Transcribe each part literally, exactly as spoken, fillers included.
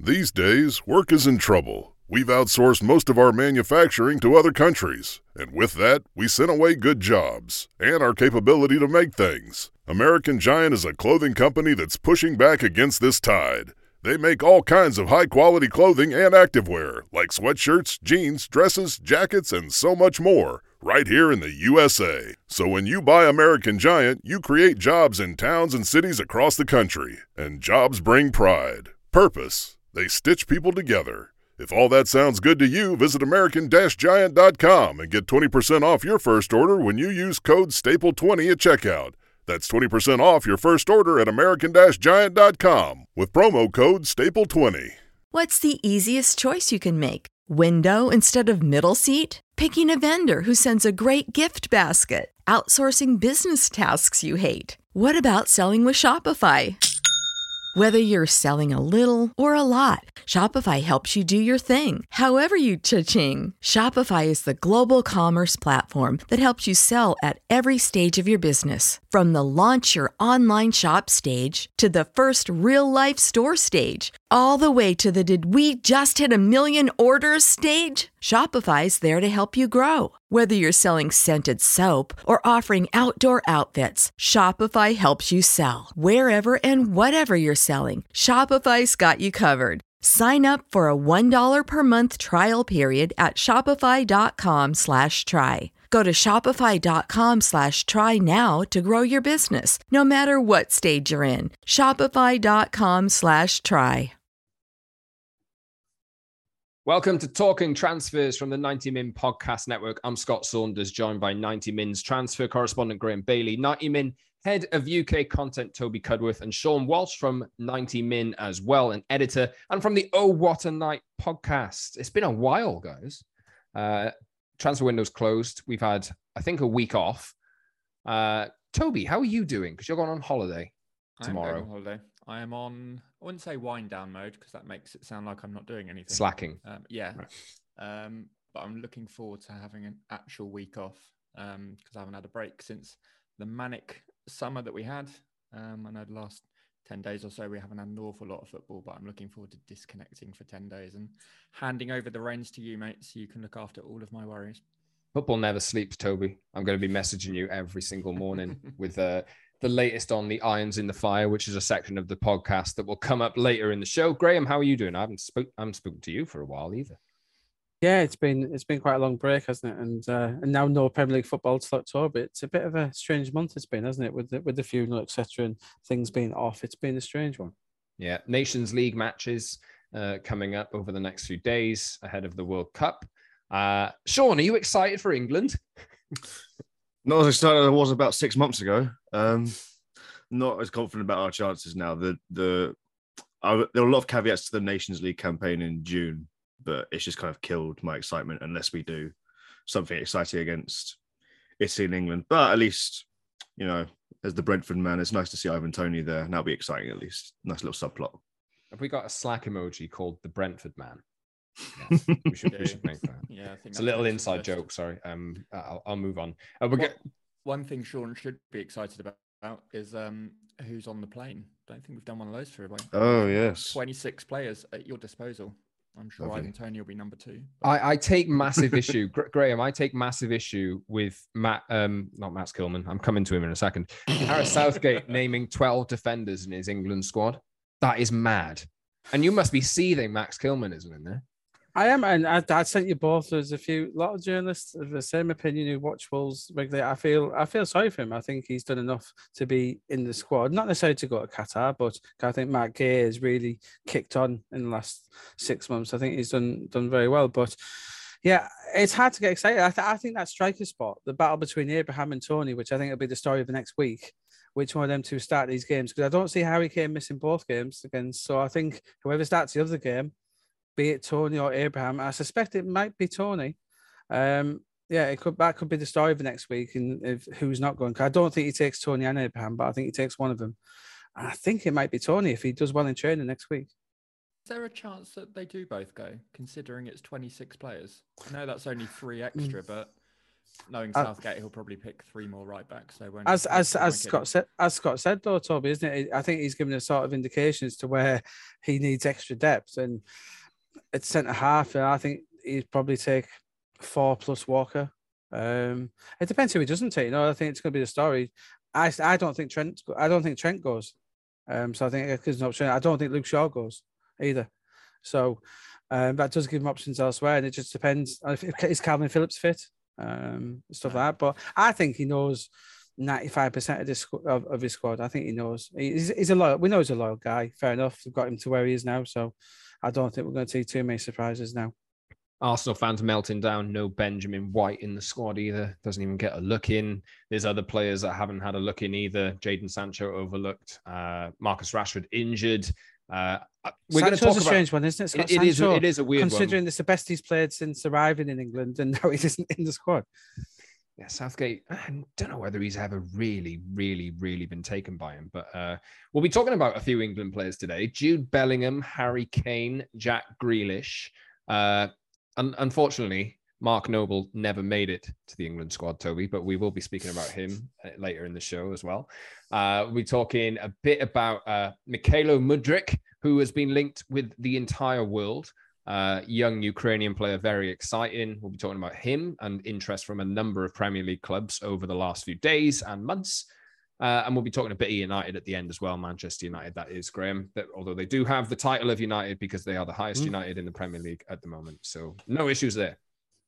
These days, work is in trouble. We've outsourced most of our manufacturing to other countries, and with that, we sent away good jobs and our capability to make things. American Giant is a clothing company that's pushing back against this tide. They make all kinds of high-quality clothing and activewear, like sweatshirts, jeans, dresses, jackets, and so much more, right here in the U S A. So when you buy American Giant, you create jobs in towns and cities across the country. And jobs bring pride, purpose. They stitch people together. If all that sounds good to you, visit American Giant dot com and get twenty percent off your first order when you use code staple twenty at checkout. That's twenty percent off your first order at American Giant dot com with promo code staple twenty. What's the easiest choice you can make? Window instead of middle seat? Picking a vendor who sends a great gift basket? Outsourcing business tasks you hate? What about selling with Shopify? Whether you're selling a little or a lot, Shopify helps you do your thing, however you cha-ching. Shopify is the global commerce platform that helps you sell at every stage of your business. From the launch your online shop stage to the first real-life store stage, all the way to the did we just hit a million orders stage. Shopify's there to help you grow. Whether you're selling scented soap or offering outdoor outfits, Shopify helps you sell. Wherever and whatever you're selling, Shopify's got you covered. Sign up for a one dollar per month trial period at shopify.com slash try. Go to shopify.com slash try now to grow your business, no matter what stage you're in. Shopify.com slash try. Welcome to Talking Transfers from the ninety min Podcast Network. I'm Scott Saunders, joined by ninety min's transfer correspondent Graham Bailey, ninety min head of U K content Toby Cudworth, and Sean Walsh from ninety min as well, an editor, and from the Oh What a Night podcast. It's been a while, guys. Uh, transfer window's closed. We've had, I think, a week off. Uh, Toby, how are you doing? Because you're going on holiday tomorrow. I'm going on holiday. I am on, I wouldn't say wind down mode because that makes it sound like I'm not doing anything. Slacking. Um, yeah. Right. Um, but I'm looking forward to having an actual week off because um, I haven't had a break since the manic summer that we had. Um, I know the last ten days or so we haven't had an awful lot of football, but I'm looking forward to disconnecting for ten days and handing over the reins to you, mate, so you can look after all of my worries. Football never sleeps, Toby. I'm going to be messaging you every single morning with uh, the latest on the irons in the fire, which is a section of the podcast that will come up later in the show. Graham, how are you doing? I haven't spoke, I haven't spoken to you for a while either. Yeah, it's been it's been quite a long break, hasn't it? And uh, and now no Premier League football till October. It's a bit of a strange month it's been, hasn't it? With the, with the funeral, et cetera, and things being off. It's been a strange one. Yeah, Nations League matches uh, coming up over the next few days ahead of the World Cup. Uh, Sean, are you excited for England? Not as excited as I was about six months ago. Um, not as confident about our chances now. The the I, there are a lot of caveats to the Nations League campaign in June, but it's just kind of killed my excitement unless we do something exciting against Italy and England. But at least, you know, as the Brentford man, it's nice to see Ivan Toney there. And that'll be exciting at least. Nice little subplot. Have we got a Slack emoji called the Brentford man? Yes, we should, we should make that. Yeah, I think it's a little inside joke. Sorry, um, I'll, I'll move on. Uh, we'll one, get... one thing Sean should be excited about is um, who's on the plane. Don't think we've done one of those for a while. Oh yes, twenty-six players at your disposal. I'm sure Lovely. Ivan Toney will be number two. But... I, I take massive issue, Graham. I take massive issue with Matt, um, not Matt Skillman. I'm coming to him in a second. Gareth Southgate naming twelve defenders in his England squad. That is mad. And you must be seething. Max Kilman isn't in there. I am, and I, I sent you both. There's a few, a lot of journalists of the same opinion who watch Wolves regularly. I feel, I feel sorry for him. I think he's done enough to be in the squad, not necessarily to go to Qatar, but I think Matt Gay has really kicked on in the last six months. I think he's done done very well. But yeah, it's hard to get excited. I, th- I think that striker spot, the battle between Abraham and Toney, which I think will be the story of the next week. Which one of them two start these games? Because I don't see Harry Kane missing both games against. So I think whoever starts the other game, be it Toney or Abraham, I suspect it might be Toney. Um, yeah, it could that could be the story of the next week, and if who's not going. I don't think he takes Toney and Abraham, but I think he takes one of them. And I think it might be Toney if he does well in training next week. Is there a chance that they do both go, considering it's twenty-six players? I know that's only three extra, but knowing Uh, Southgate, he'll probably pick three more right backs. So when As as he won't as get Scott in. said, as Scott said though, Toby, isn't it? I think he's given a sort of indications to where he needs extra depth, and at centre half, I think he'd probably take four plus Walker. Um, it depends who he doesn't take. You know, I think it's going to be the story. I I don't think Trent. I don't think Trent goes. Um, so I think there's an option. I don't think Luke Shaw goes either. So um, that does give him options elsewhere, and it just depends if is Calvin Phillips fit, um, stuff No. like that. But I think he knows ninety-five percent of this of, of his squad. I think he knows. He's, he's a loyal. We know he's a loyal guy. Fair enough. We've got him to where he is now. So I don't think we're going to see too many surprises now. Arsenal fans melting down. No Benjamin White in the squad either. Doesn't even get a look in. There's other players that haven't had a look in either. Jadon Sancho overlooked. Uh, Marcus Rashford injured. Uh, we're going to talk a about. strange one, isn't it? Scott It, it is. Sancho, It is a weird considering one. it's the best he's played since arriving in England, and now he isn't in the squad. Yeah, Southgate. I don't know whether he's ever really, really, really been taken by him. But uh, we'll be talking about a few England players today: Jude Bellingham, Harry Kane, Jack Grealish. Uh, un- unfortunately, Mark Noble never made it to the England squad, Toby, but we will be speaking about him later in the show as well. Uh, we'll be talking a bit about uh, Mykhailo Mudryk, who has been linked with the entire world. Uh, young Ukrainian player, very exciting. We'll be talking about him and interest from a number of Premier League clubs over the last few days and months. Uh, and we'll be talking a bit of United at the end as well. Manchester United, that is, Graham. That, although they do have the title of United because they are the highest mm. United in the Premier League at the moment. So no issues there.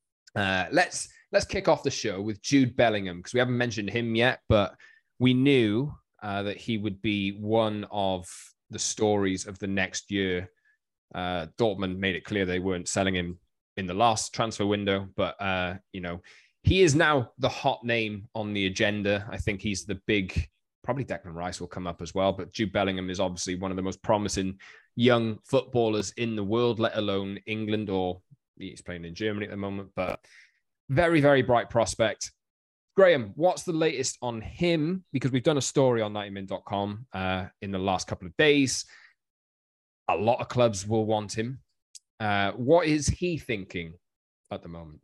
Uh, let's let's kick off the show with Jude Bellingham, because we haven't mentioned him yet, but we knew uh, that he would be one of the stories of the next year. Uh, Dortmund made it clear they weren't selling him in the last transfer window, but uh, you know, he is now the hot name on the agenda. I think he's the big, probably Declan Rice will come up as well, but Jude Bellingham is obviously one of the most promising young footballers in the world, let alone England, or he's playing in Germany at the moment, but very, very bright prospect. Graham, what's the latest on him? Because we've done a story on ninety min dot com uh, in the last couple of days. A lot of clubs will want him. Uh, what is he thinking at the moment?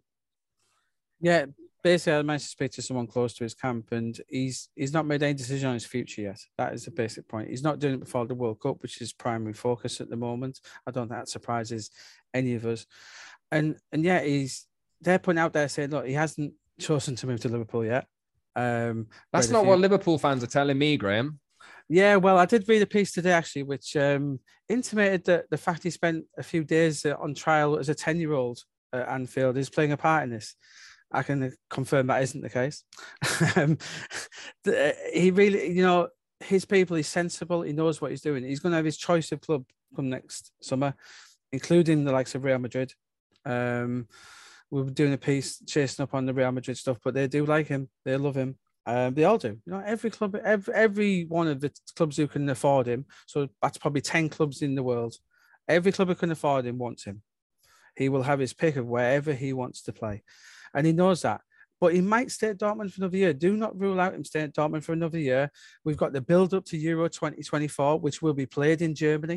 Yeah, basically, I managed to speak to someone close to his camp, and he's he's not made any decision on his future yet. That is the basic point. He's not doing it before the World Cup, which is primary focus at the moment. I don't think that surprises any of us. And and yeah, he's they're putting out there saying, look, he hasn't chosen to move to Liverpool yet. Um, That's not few... what Liverpool fans are telling me, Graham. Yeah, well, I did read a piece today, actually, which um, intimated that the fact he spent a few days uh, on trial as a ten-year-old at Anfield is playing a part in this. I can confirm that isn't the case. um, the, he really, you know, his people, he's sensible. He knows what he's doing. He's going to have his choice of club come next summer, including the likes of Real Madrid. Um, we were doing a piece chasing up on the Real Madrid stuff, but they do like him. They love him. Um, they all do. You know, every club, every, every one of the clubs who can afford him. So that's probably ten clubs in the world. Every club who can afford him wants him. He will have his pick of wherever he wants to play. And he knows that. But he might stay at Dortmund for another year. Do not rule out him staying at Dortmund for another year. We've got the build-up to Euro twenty twenty-four, which will be played in Germany.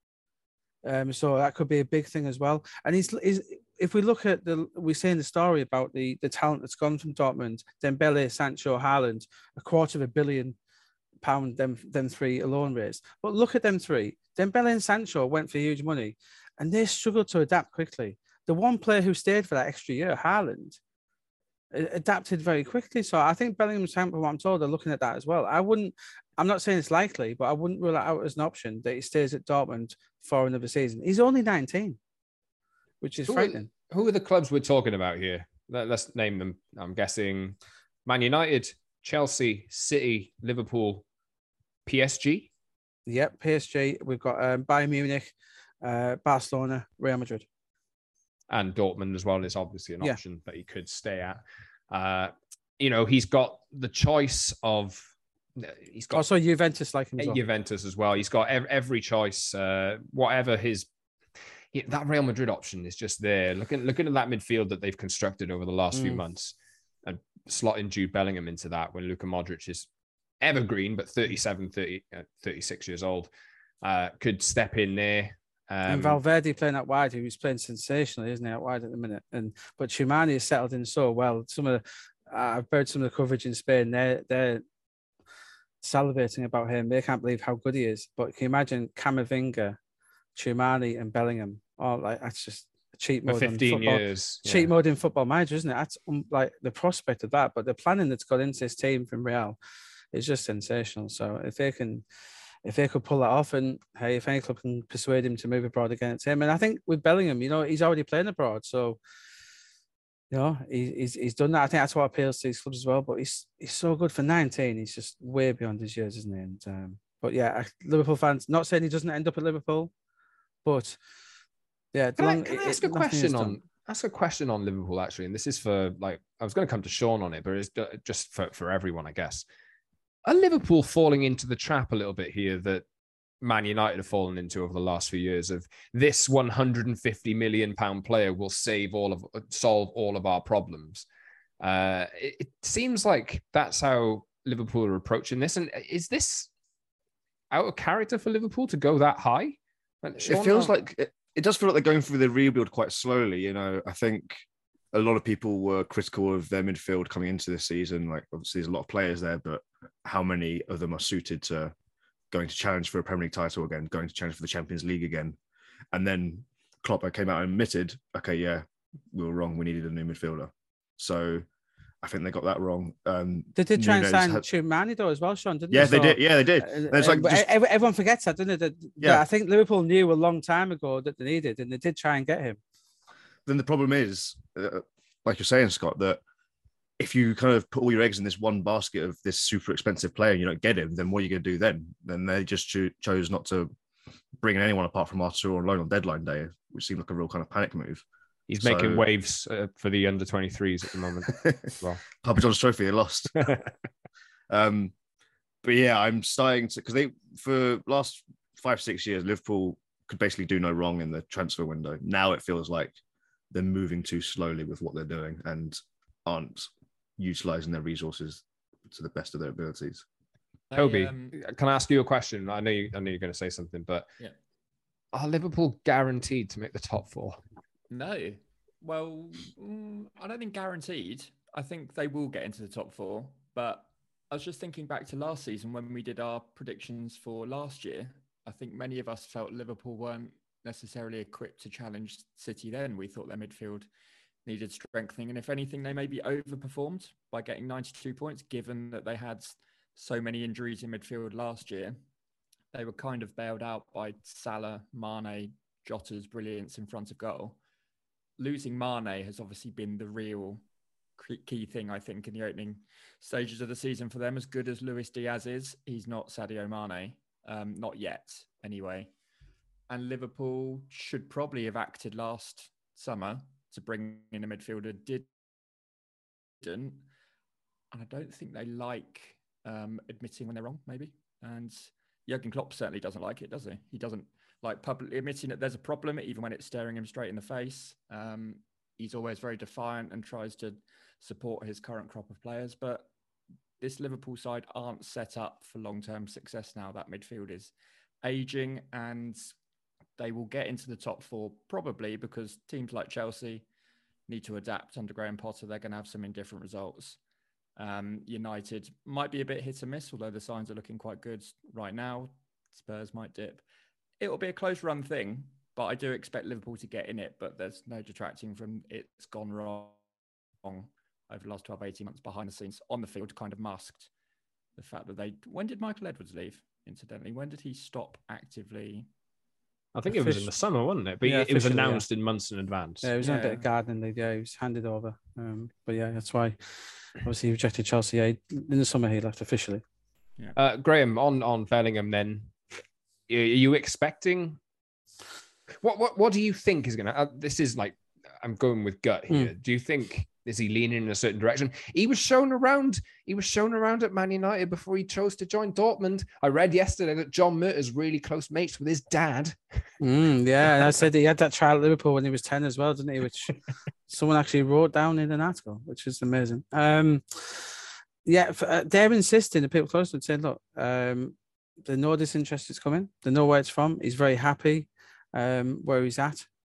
Um, so that could be a big thing as well. And he's, he's if we look at the, we say in the story about the, the talent that's gone from Dortmund, Dembele, Sancho, Haaland, a quarter of a billion pound, them, them three alone raised. But look at them three. Dembele and Sancho went for huge money and they struggled to adapt quickly. The one player who stayed for that extra year, Haaland, adapted very quickly. So I think Bellingham's camp, from what I'm told, are looking at that as well. I wouldn't, I'm not saying it's likely, but I wouldn't rule it out as an option that he stays at Dortmund for another season. He's only nineteen, which is who frightening. Are, who are the clubs we're talking about here? Let, let's name them. I'm guessing Man United, Chelsea, City, Liverpool, P S G. Yep, P S G. We've got um, Bayern Munich, uh, Barcelona, Real Madrid. And Dortmund as well is obviously an yeah. option that he could stay at. Uh, you know, he's got the choice of... He's got also Juventus like him as well. Juventus as well. He's got every, every choice, uh, whatever his... Yeah, that Real Madrid option is just there. Looking, looking at that midfield that they've constructed over the last mm. few months and slotting Jude Bellingham into that when Luka Modric is evergreen, but thirty-seven, thirty, uh, thirty-six years old, uh, could step in there. Um, and Valverde playing out wide, who's playing sensationally, isn't he, out wide at the minute? And but Tchouameni has settled in so well. Some of I've heard some of the coverage in Spain. They're they're salivating about him. They can't believe how good he is. But can you imagine Camavinga, Tchouameni, and Bellingham? Oh, like that's just cheat mode. For fifteen on football. years, cheat yeah. mode in Football Manager, isn't it? That's um, like the prospect of that. But the planning that's got into this team from Real is just sensational. So if they can, if they could pull that off, and hey, if any club can persuade him to move abroad again, it's him. And I think with Bellingham, you know, he's already playing abroad, so. You know, he, he's he's done that. I think that's what appeals to these clubs as well. But he's he's so good for nineteen. He's just way beyond his years, isn't he? And um, but yeah, Liverpool fans. Not saying he doesn't end up at Liverpool, but yeah. Can, long, I, can I it, ask a it, question on ask a question on Liverpool actually? And this is for like I was going to come to Sean on it, but it's just for for everyone, I guess. Are Liverpool falling into the trap a little bit here that Man United have fallen into over the last few years of this one hundred fifty million pound player will save all of solve all of our problems? Uh, it, it seems like that's how Liverpool are approaching this. And is this out of character for Liverpool to go that high? Sean, it feels like it, it does feel like they're going through the rebuild quite slowly. You know, I think a lot of people were critical of their midfield coming into this season. Like obviously there's a lot of players there, but how many of them are suited to going to challenge for a Premier League title again, going to challenge for the Champions League again? And then Klopp came out and admitted, okay, yeah, we were wrong. We needed a new midfielder. So I think they got that wrong. Um, they did try and sign had... Tchouameni though as well, Sean, didn't yeah, they? they so, did. Yeah, they did. Uh, it's like just... everyone forgets that, doesn't it? That, yeah. That I think Liverpool knew a long time ago that they needed, and they did try and get him. Then the problem is, uh, like you're saying, Scott, that if you kind of put all your eggs in this one basket of this super expensive player and you don't get him, then what are you going to do then? Then they just cho- chose not to bring anyone apart from Arthur on loan on deadline day, which seemed like a real kind of panic move. He's so... making waves uh, for the under twenty-threes at the moment. Well, Papa John's Trophy, they lost. um, but yeah, I'm starting to, because they, for last five, six years, Liverpool could basically do no wrong in the transfer window. Now it feels like they're moving too slowly with what they're doing and aren't utilising their resources to the best of their abilities. Toby, um, can I ask you a question? I know you, I know you're going to say something, but yeah. Are Liverpool guaranteed to make the top four? No. Well, mm, I don't think guaranteed. I think they will get into the top four. But I was just thinking back to last season when we did our predictions for last year. I think many of us felt Liverpool weren't necessarily equipped to challenge City then. We thought their midfield needed strengthening. And if anything, they maybe overperformed by getting ninety-two points, given that they had so many injuries in midfield last year. They were kind of bailed out by Salah, Mane, Jota's brilliance in front of goal. Losing Mane has obviously been the real key thing, I think, in the opening stages of the season for them. As good as Luis Diaz is, he's not Sadio Mane, um, not yet anyway. And Liverpool should probably have acted last summer to bring in a midfielder, didn't. And I don't think they like um, admitting when they're wrong, maybe. And Jurgen Klopp certainly doesn't like it, does he? He doesn't like publicly admitting that there's a problem, even when it's staring him straight in the face. Um, he's always very defiant and tries to support his current crop of players. But this Liverpool side aren't set up for long-term success now. That midfield is aging, and they will get into the top four probably because teams like Chelsea need to adapt under Graham Potter. They're going to have some indifferent results. Um, United might be a bit hit and miss, although the signs are looking quite good right now. Spurs might dip. It will be a close run thing, but I do expect Liverpool to get in it. But there's no detracting from it's gone wrong over the last twelve, eighteen months behind the scenes. On the field, kind of masked the fact that they... When did Michael Edwards leave, incidentally? When did he stop actively... I think it was in the summer, wasn't it? But yeah, it was announced yeah. in months in advance. Yeah, it was yeah. in a bit of gardening league. Yeah, he was handed over. Um, but yeah, that's why obviously he rejected Chelsea. Yeah, in the summer he left officially. Yeah. Uh, Graham, on on Bellingham, then, are you expecting? What what what do you think is going to? Uh, this is like I'm going with gut here. Mm. Do you think? Is he leaning in a certain direction? He was shown around. He was shown around at Man United before he chose to join Dortmund. I read yesterday that John Murtaugh's really close mates with his dad. Mm, yeah, and I said he had that trial at Liverpool when he was ten as well, didn't he? Which someone actually wrote down in an article, which is amazing. Um, yeah, for, uh, they're insisting, the people close to him saying, look, um, they know this interest is coming. They know where it's from. He's very happy um, where he's at.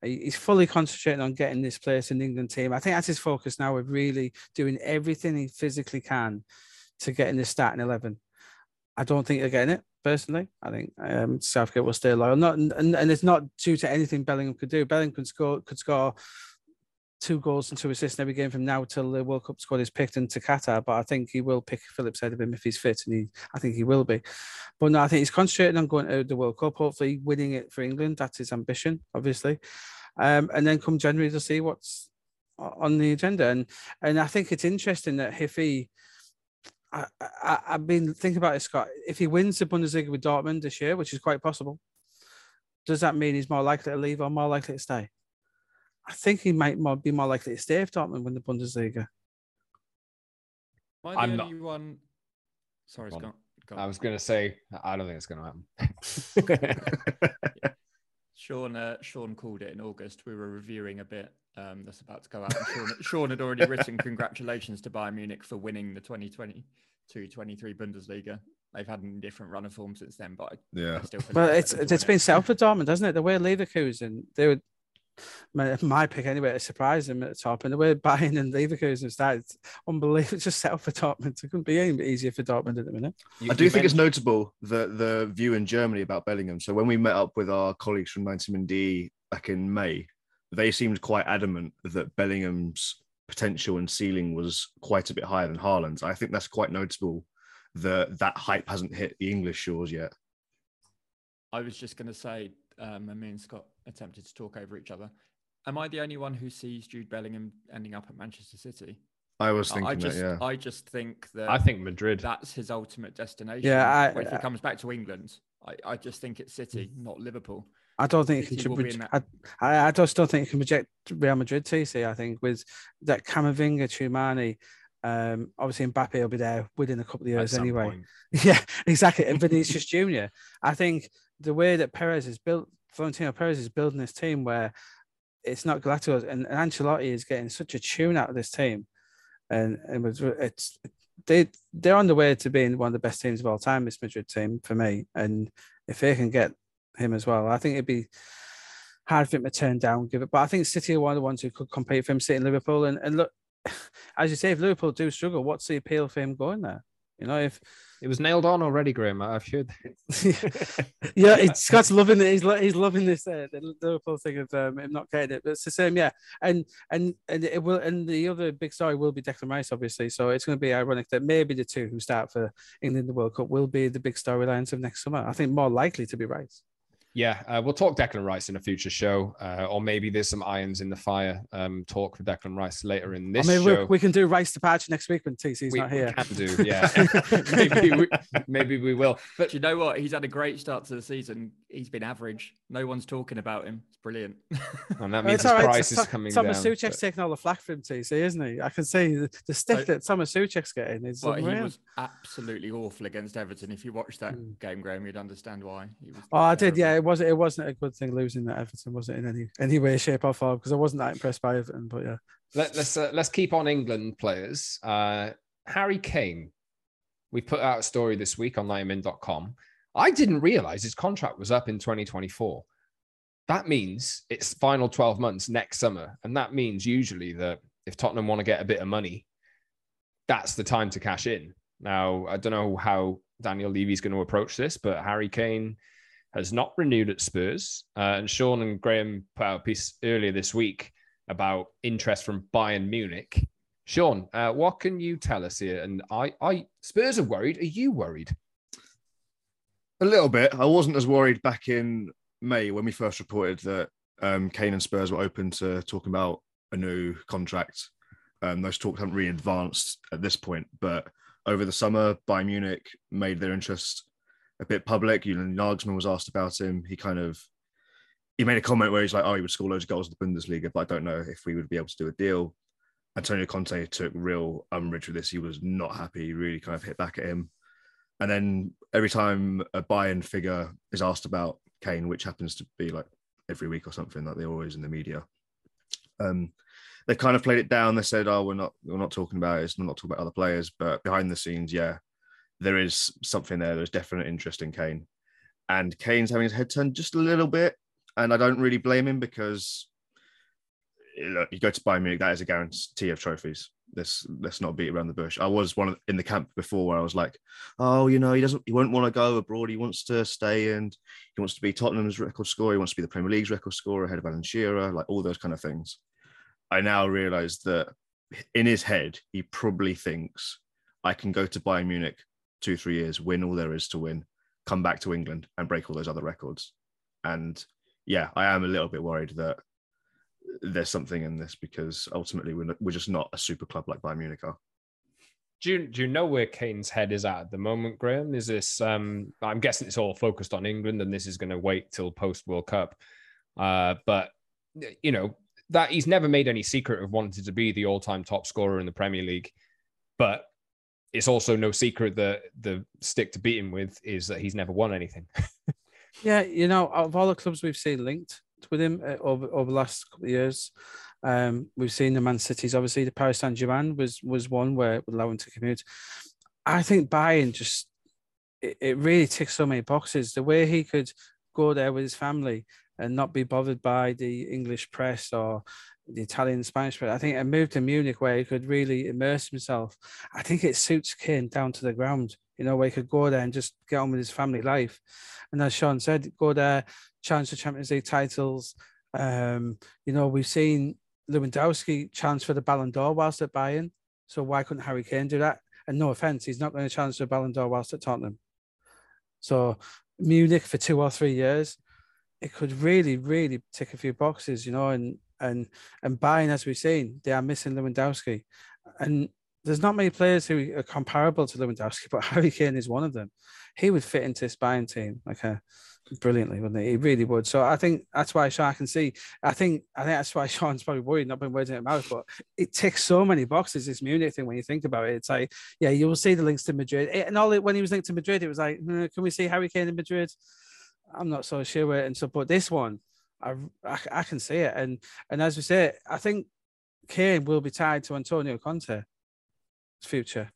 He's fully concentrating on getting this place in the England team. I think that's his focus now, of really doing everything he physically can to get in the starting eleven. I don't think they're getting it, personally. I think um, Southgate will stay loyal. Not, and, and it's not due to anything Bellingham could do. Bellingham could score, could score two goals and two assists in every game from now till the World Cup squad is picked into Qatar. But I think he will pick Phillips ahead of him if he's fit, and he, I think he will be. But no, I think he's concentrating on going to the World Cup, hopefully winning it for England. That's his ambition, obviously. Um, and then come January to see what's on the agenda. And and I think it's interesting that if he, I, I, I've been thinking about it, Scott. If he wins the Bundesliga with Dortmund this year, which is quite possible, does that mean he's more likely to leave or more likely to stay? I think he might more, be more likely to stay if Dortmund win the Bundesliga. Am I the I'm only not... one? Sorry, Go on. Scott. Go I on. was going to say, I don't think it's going to happen. Sean, uh, Sean called it in August. We were reviewing a bit um, that's about to go out. And Sean, Sean had already written congratulations to Bayern Munich for winning the twenty twenty-two twenty-three Bundesliga. They've had a different run of form since then, but I, Yeah. I still feel Well, like it's they're it's to been win set up for Dortmund, hasn't it? The way Leverkusen, they would, my, my pick anyway, to surprise them at the top, and the way Bayern and Leverkusen started, unbelievable. It's just set up for Dortmund. It couldn't be any easier for Dortmund at the minute. You- I do you think it's mentioned- notable the the view in Germany about Bellingham. So when we met up with our colleagues from ninety min D back in May, they seemed quite adamant that Bellingham's potential and ceiling was quite a bit higher than Haaland's. I think that's quite notable that that hype hasn't hit the English shores yet. I was just going to say, um, and me and Scott attempted to talk over each other. Am I the only one who sees Jude Bellingham ending up at Manchester City? I was thinking I just, that, yeah. I just think that I think Madrid. that's his ultimate destination. Yeah, I- if he I- comes back to England, I, I just think it's City, not Liverpool. I don't think he City can. will be Project, in I, I I just don't think he can project Real Madrid. T C. I think with that Camavinga, Tchouameni, um, obviously Mbappe will be there within a couple of at years some anyway. point. Yeah, exactly. And Vinicius Junior I think the way that Perez is built, Florentino Perez is building this team where it's not Galacticos, and, and Ancelotti is getting such a tune out of this team, and it was it's they they're on the way to being one of the best teams of all time. This Madrid team for me, and if they can get him as well, I think it'd be hard for him to turn down, give it. But I think City are one of the ones who could compete for him, sitting Liverpool, and and look, as you say, if Liverpool do struggle, what's the appeal for him going there? You know, if It was nailed on already, Graham. I've heard. yeah, it's, Scott's loving it. He's lo- he's loving this uh, the Liverpool thing of um, him not getting it. But it's the same, yeah. And and and it will. And the other big story will be Declan Rice, obviously. So it's going to be ironic that maybe the two who start for England in the World Cup will be the big storylines of next summer. I think more likely to be Rice. Yeah, uh, we'll talk Declan Rice in a future show, uh, or maybe there's some irons in the fire. Um, talk for Declan Rice later in this Or maybe show. we, we can do Rice departure next week when T C's we, not we here. can do, yeah. maybe, we, maybe we will. But Do you know what? He's had a great start to the season. He's been average. No one's talking about him. It's brilliant. and that Well, means it's his all right. price is Th- coming Thomas down. Suchek's but- taking all the flack for him, T C, isn't he? I can see the, the stick So- that Thomas Suchek's getting is But he unreal. was absolutely awful against Everton. If you watched that Mm. game, Graham, you'd understand why. He was Oh, I did. Yeah, terrible. it wasn't. It wasn't a good thing losing at Everton, was it? In any any way, shape, or form? Because I wasn't that impressed by Everton. But yeah, Let, let's uh, let's keep on England players. Uh, Harry Kane. We put out a story this week on ninety min dot com. I didn't realize his contract was up in twenty twenty-four. That means it's final twelve months next summer, and that means usually that if Tottenham want to get a bit of money, that's the time to cash in. Now, I don't know how Daniel Levy's going to approach this, but Harry Kane has not renewed at Spurs. Uh, and Sean and Graham put out a piece earlier this week about interest from Bayern Munich. Sean, uh, what can you tell us here? And I, I, Spurs are worried. Are you worried? A little bit. I wasn't as worried back in May when we first reported that um, Kane and Spurs were open to talking about a new contract. Um, those talks haven't really advanced at this point, but over the summer, Bayern Munich made their interest a bit public. You know, Nagelsmann was asked about him. He kind of he made a comment where he's like, "Oh, he would score loads of goals in the Bundesliga, but I don't know if we would be able to do a deal." Antonio Conte took real umbrage with this. He was not happy. He really kind of hit back at him. And then every time a Bayern figure is asked about Kane, which happens to be like every week or something, like they're always in the media, um, they've kind of played it down. They said, "Oh, we're not, we're not talking about it. We're not talking about other players." But behind the scenes, yeah, there is something there. There's definite interest in Kane, and Kane's having his head turned just a little bit. And I don't really blame him because look, you go to Bayern Munich, that is a guarantee of trophies. Let's let's not beat around the bush. I was one of, in the camp before where I was like, oh, you know, he doesn't, he won't want to go abroad. He wants to stay, and he wants to be Tottenham's record scorer. He wants to be the Premier League's record scorer ahead of Alan Shearer, like all those kind of things. I now realise that in his head, he probably thinks I can go to Bayern Munich two, three years, win all there is to win, come back to England and break all those other records. And yeah, I am a little bit worried that there's something in this, because ultimately we're, not, we're just not a super club like Bayern Munich are. Do you, do you know where Kane's head is at at the moment, Graham? Is this, um, I'm guessing it's all focused on England and this is going to wait till post-World Cup. Uh, but, you know, that he's never made any secret of wanting to be the all-time top scorer in the Premier League. But it's also no secret that the stick to beat him with is that he's never won anything. Yeah, you know, out of all the clubs we've seen linked with him uh, over, over the last couple of years, um, we've seen the Man Cities, obviously the Paris Saint-Germain was was one where it would allow him to commute. I think Bayern just, it, it really ticks so many boxes. The way he could go there with his family and not be bothered by the English press or the Italian and Spanish press. I think a move to Munich where he could really immerse himself. I think it suits Kane down to the ground, you know, where he could go there and just get on with his family life. And as Sean said, go there, challenge for Champions League titles. Um, you know, we've seen Lewandowski challenge for the Ballon d'Or whilst at Bayern. So why couldn't Harry Kane do that? And no offense, he's not going to challenge for the Ballon d'Or whilst at Tottenham. So Munich for two or three years, it could really, really tick a few boxes, you know, and and and Bayern, as we've seen, they are missing Lewandowski. And there's not many players who are comparable to Lewandowski, but Harry Kane is one of them. He would fit into this Bayern team like a brilliantly, wouldn't he? He really would. So I think that's why Sean can see. I think I think that's why Sean's probably worried, not been words in his mouth, but it ticks so many boxes, this Munich thing, when you think about it. It's like, yeah, you will see the links to Madrid. And all it, when he was linked to Madrid, it was like, mm, can we see Harry Kane in Madrid? I'm not so sure where. And so, but this one, I, I, I can see it. And and as we say, I think Kane will be tied to Antonio Conte's future.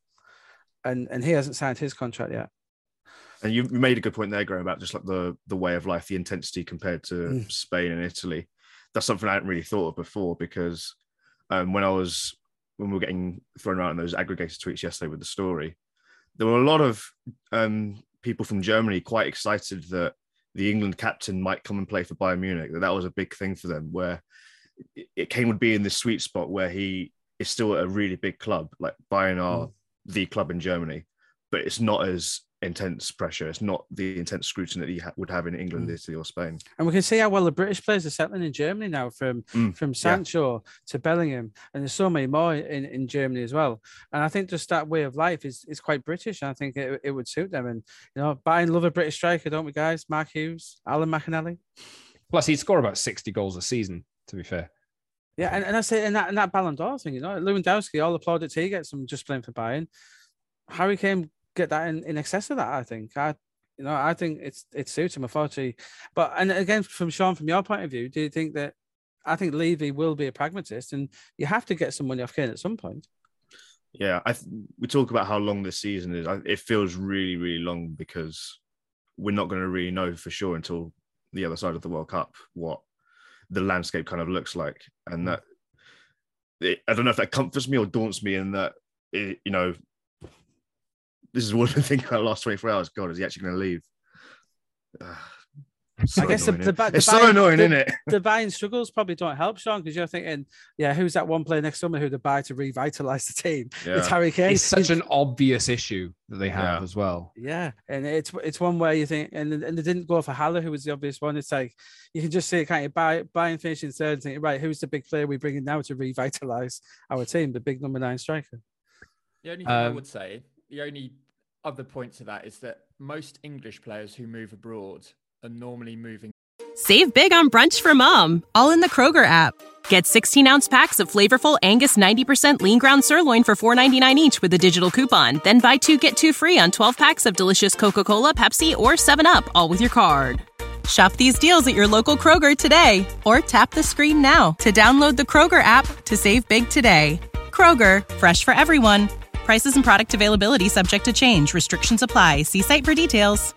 And and he hasn't signed his contract yet. And you made a good point there, Graham, about just like the, the way of life, the intensity compared to mm. Spain and Italy. That's something I hadn't really thought of before, because um, when I was, when we were getting thrown around in those aggregated tweets yesterday with the story, there were a lot of um, people from Germany quite excited that the England captain might come and play for Bayern Munich, that that was a big thing for them, where it Kane would be in this sweet spot where he is still at a really big club. Like Bayern are mm. the club in Germany, but it's not as intense pressure. It's not the intense scrutiny that he ha- would have in England, mm. Italy or Spain. And we can see how well the British players are settling in Germany now, from mm. from Sancho yeah. to Bellingham, and there's so many more in, in Germany as well. And I think just that way of life is, is quite British. And I think it, it would suit them. And, you know, Bayern love a British striker, don't we, guys? Mark Hughes, Alan McInally. Plus, he'd score about sixty goals a season, to be fair. Yeah, and, and that's it. And that, and that Ballon d'Or thing, you know, Lewandowski, all the plaudits he gets from just playing for Bayern. Harry Kane get that in, in excess of that, I think. I, you know, I think it's it suits him, unfortunately. But, and again, from Sean, from your point of view, do you think that, I think Levy will be a pragmatist, and you have to get some money off Kane at some point. Yeah, I th- we talk about how long this season is. I, it feels really, really long, because we're not going to really know for sure until the other side of the World Cup what the landscape kind of looks like. And that, it, I don't know if that comforts me or daunts me, in that, it, you know, this is what I've been thinking about the last twenty-four hours. God, is he actually going to leave? Uh, so I guess the, the, the, it's the so buying, annoying, the, isn't it? The buying struggles probably don't help, Sean, because you're thinking, yeah, who's that one player next summer who to buy to revitalise the team? Yeah. It's Harry Kane. It's such an obvious issue that they have yeah. as well. Yeah, and it's it's one where you think, and and they didn't go for Haller, who was the obvious one. It's like, you can just see it, can't you? Buy, buy and finish in third and think, right, who's the big player we bring in now to revitalise our team, the big number nine striker? The only thing um, I would say, the only other point to that is that most English players who move abroad are normally moving. Save big on brunch for mom, all in the Kroger app. Get sixteen ounce packs of flavorful Angus ninety percent lean ground sirloin for four ninety-nine each with a digital coupon. Then buy two, get two free on twelve packs of delicious Coca-Cola, Pepsi, or seven up, all with your card. Shop these deals at your local Kroger today, or tap the screen now to download the Kroger app to save big today. Kroger, fresh for everyone. Prices and product availability subject to change. Restrictions apply. See site for details.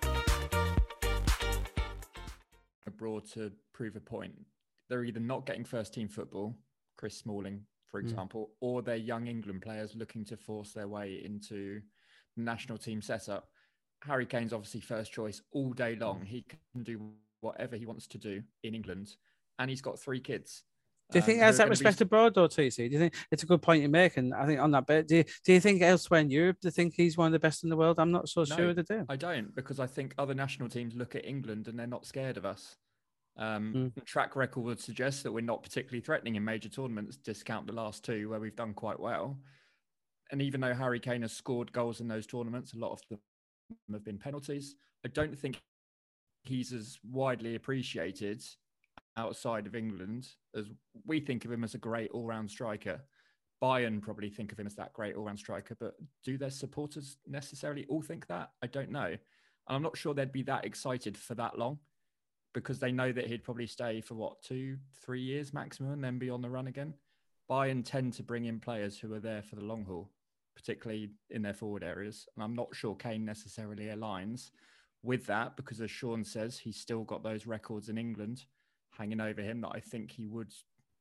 Abroad to prove a point. They're either not getting first team football Chris Smalling, for Mm. example, or they're young England players looking to force their way into the national team setup. Harry Kane's obviously first choice all day long. He can do whatever he wants to do in England, and he's got three kids. Do you think um, he who has are that gonna be- respect abroad, though, T C? Do you think it's a good point you make? And I think on that bit, do you, do you think elsewhere in Europe, do you think he's one of the best in the world? I'm not so No, sure they do. I don't, because I think other national teams look at England and they're not scared of us. Um, Mm. the track record would suggest that we're not particularly threatening in major tournaments, discount the last two where we've done quite well. And even though Harry Kane has scored goals in those tournaments, a lot of them have been penalties. I don't think he's as widely appreciated outside of England as we think of him as a great all-round striker. Bayern probably think of him as that great all-round striker, but do their supporters necessarily all think that? I don't know. And I'm not sure they'd be that excited for that long, because they know that he'd probably stay for what, two, three years maximum and then be on the run again. Bayern tend to bring in players who are there for the long haul, particularly in their forward areas. And I'm not sure Kane necessarily aligns with that, because as Sean says, he's still got those records in England hanging over him that I think he would